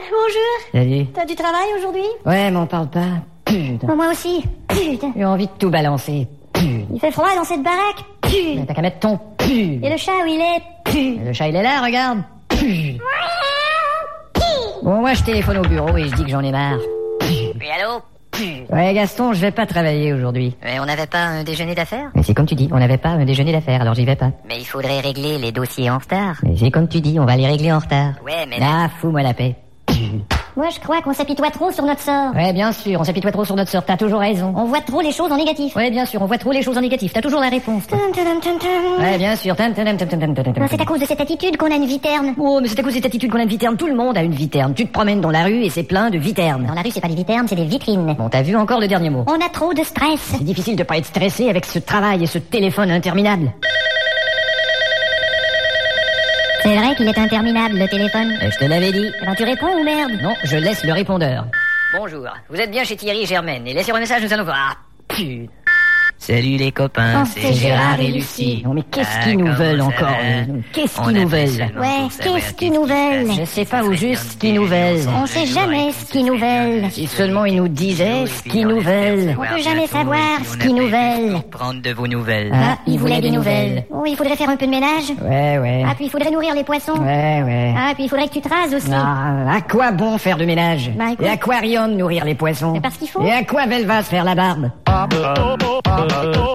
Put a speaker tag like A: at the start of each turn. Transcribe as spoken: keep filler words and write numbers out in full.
A: bonjour.
B: Salut.
A: T'as du travail aujourd'hui?
B: Ouais, m'en parle pas. Putain.
A: Oh, moi aussi. Putain.
B: J'ai envie de tout balancer. Putain.
A: Il fait froid dans cette baraque. Putain.
B: T'as qu'à mettre ton pu.
A: Et le chat où il est? Putain.
B: Le chat il est là, regarde. Putain. Bon, moi je téléphone au bureau et je dis que j'en ai marre.
C: Oui, allô?
B: Ouais, Gaston, je vais pas travailler aujourd'hui.
C: Mais on n'avait pas un déjeuner d'affaires?
B: Mais c'est comme tu dis, on n'avait pas un déjeuner d'affaires, alors j'y vais pas.
C: Mais il faudrait régler les dossiers en retard.
B: Mais c'est comme tu dis, on va les régler en retard.
C: Ouais, mais...
B: Là, fous-moi la paix.
A: Moi, je crois qu'on s'apitoie trop sur notre sort.
B: Ouais, bien sûr, on s'apitoie trop sur notre sort, t'as toujours raison.
A: On voit trop les choses en négatif.
B: Ouais, bien sûr, on voit trop les choses en négatif, t'as toujours la réponse.
A: Tum, tum, tum, tum.
B: Ouais, bien sûr. Tum, tum, tum, tum, tum, tum, tum, tum.
A: Non, c'est à cause de cette attitude qu'on a une vie terne.
B: Oh, mais c'est à cause de cette attitude qu'on a une vie terne. Tout le monde a une vie terne. Tu te promènes dans la rue et c'est plein de viternes.
A: Dans la rue, c'est pas des viternes, c'est des vitrines.
B: Bon, t'as vu encore le dernier mot.
A: On a trop de stress.
B: C'est difficile de pas être stressé avec ce travail et ce téléphone interminable.
A: C'est vrai qu'il est interminable, le téléphone.
B: Et je te l'avais dit.
A: Eh ben, tu réponds ou merde?
B: Non, je laisse le répondeur.
C: Bonjour, vous êtes bien chez Thierry Germaine et laissez un message, nous allons voir. Putain. Salut les copains,
A: Oh, c'est Gérard et Lucie.
B: Non, mais qu'est-ce
C: Ah,
B: qu'ils nous
C: comment
B: veulent
C: ça
B: encore
C: va?
B: eux Qu'est-ce
C: On
B: qu'ils nous
C: appelle
B: veulent
C: seulement
A: Ouais,
C: pour savoir
A: qu'est-ce qu'ils nous
C: qui se
A: veulent?
C: passe.
B: Je sais pas
C: Ça
B: au
C: serait
B: juste
C: bien
B: ce qu'ils nous
C: de
B: veulent.
C: ensemble
A: On sait
C: un jour
A: jamais
C: et
A: ce
C: qu'on
A: qu'ils
C: se
A: nous
C: ferait bien
A: veulent.
C: la
B: Si seulement ils nous disaient ce qu'ils nous veulent.
A: On peut jamais savoir ce qu'ils nous veulent.
C: Prendre de vos nouvelles.
B: Ah,
A: Il voulait des nouvelles. Oh, il faudrait faire un peu de ménage.
B: Ouais, ouais.
A: Ah, puis il faudrait nourrir les poissons.
B: Ouais, ouais.
A: Ah, puis il faudrait que tu te rases aussi.
B: Ah, à quoi bon faire du ménage?
A: Bah, écoute.
B: Et aquarium nourrir les poissons?
A: C'est parce qu'il faut.
B: Et à quoi Velva se faire la barbe?